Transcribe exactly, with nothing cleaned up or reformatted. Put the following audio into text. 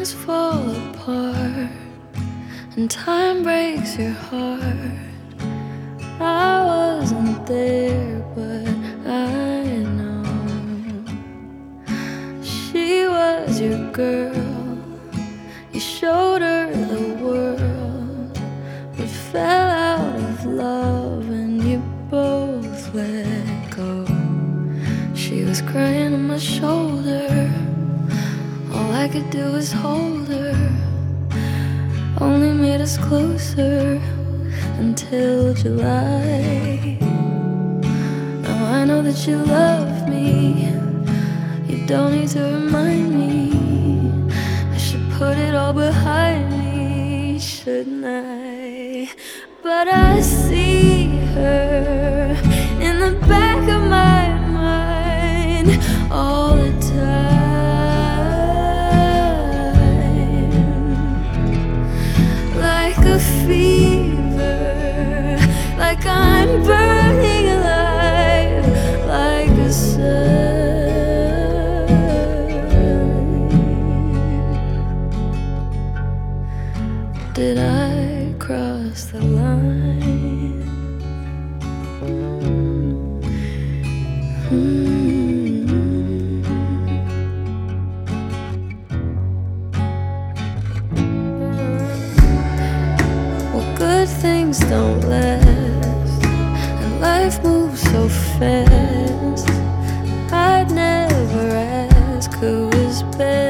things fall apart and time breaks your heart. I wasn't there, but I know she was your girl. You showed her the world, but fell out of love and you both let go. She was crying on my shoulder, all I could do was hold her. Only made us closer until July. Now I know that you love me, you don't need to remind me. I should put it all behind me, shouldn't I? But I see her in the back of my mind all the time, like a fever, like I'm burning alive, like a sun. Did I cross the line? Mm-hmm. Well, good things don't last, and life moves so fast. I'd never ask who was best.